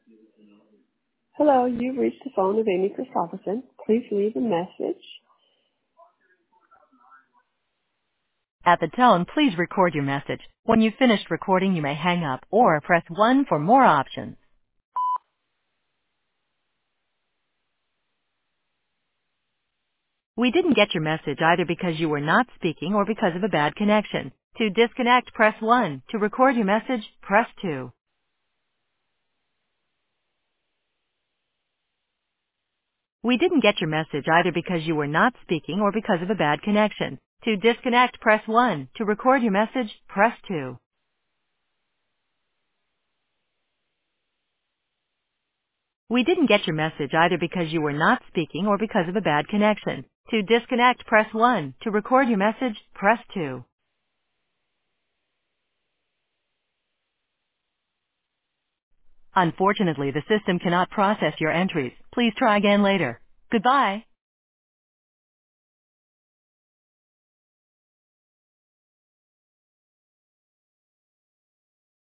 Hello, you've reached the phone of Amy Christopherson. Please leave a message. At the tone, please record your message. When you've finished recording, you may hang up or press 1 for more options. We didn't get your message either because you were not speaking or because of a bad connection. To disconnect, press 1. To record your message, press 2. We didn't get your message either because you were not speaking or because of a bad connection. To disconnect, press 1. To record your message, press 2. We didn't get your message either because you were not speaking or because of a bad connection. To disconnect, press 1. To record your message, press 2. Unfortunately, the system cannot process your entries. Please try again later. Goodbye.